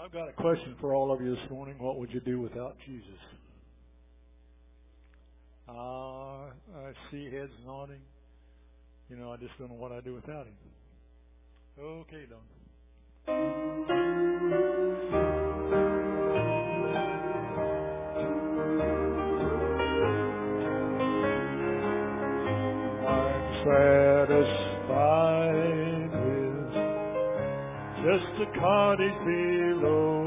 I've got a question for all of you this morning. What would you do without Jesus? I see heads nodding. You know, I just don't know what I'd do without him. Okay, Don. I'm satisfied with just a cottage below,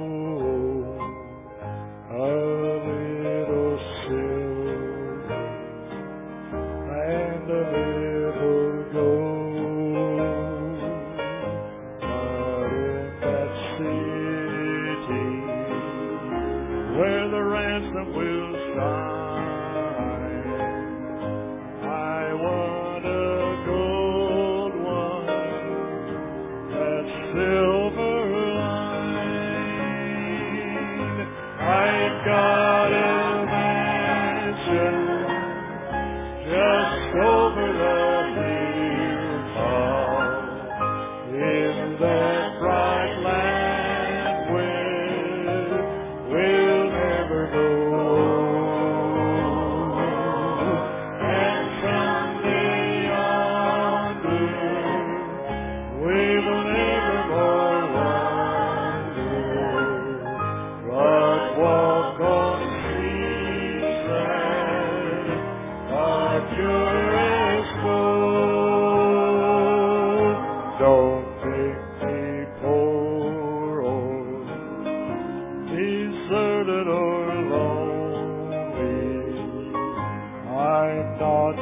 a little silver and a little gold. But in that city where the ransom will shine, I want a gold one, that silver line. I've got a mansion just over the hilltop in that bright land where we'll never go. And someday yonder we will never more wander, but walk on streets that are pure as gold. Don't think me poor or deserted or lonely. I'm not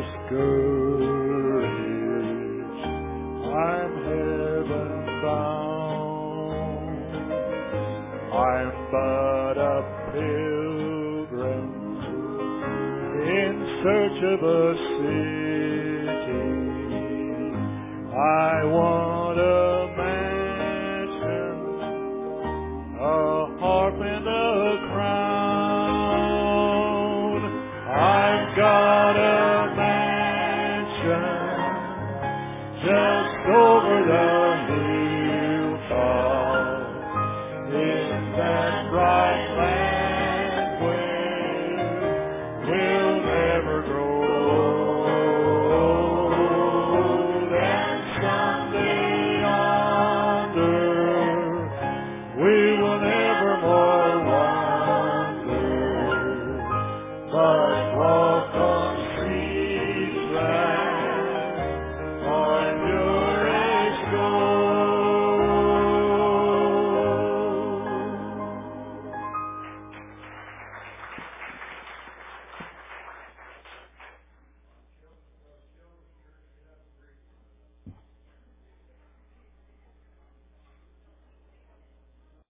discouraged. I'm heaven bound. I'm but a pilgrim in search of a city. I want a mansion, a harp and a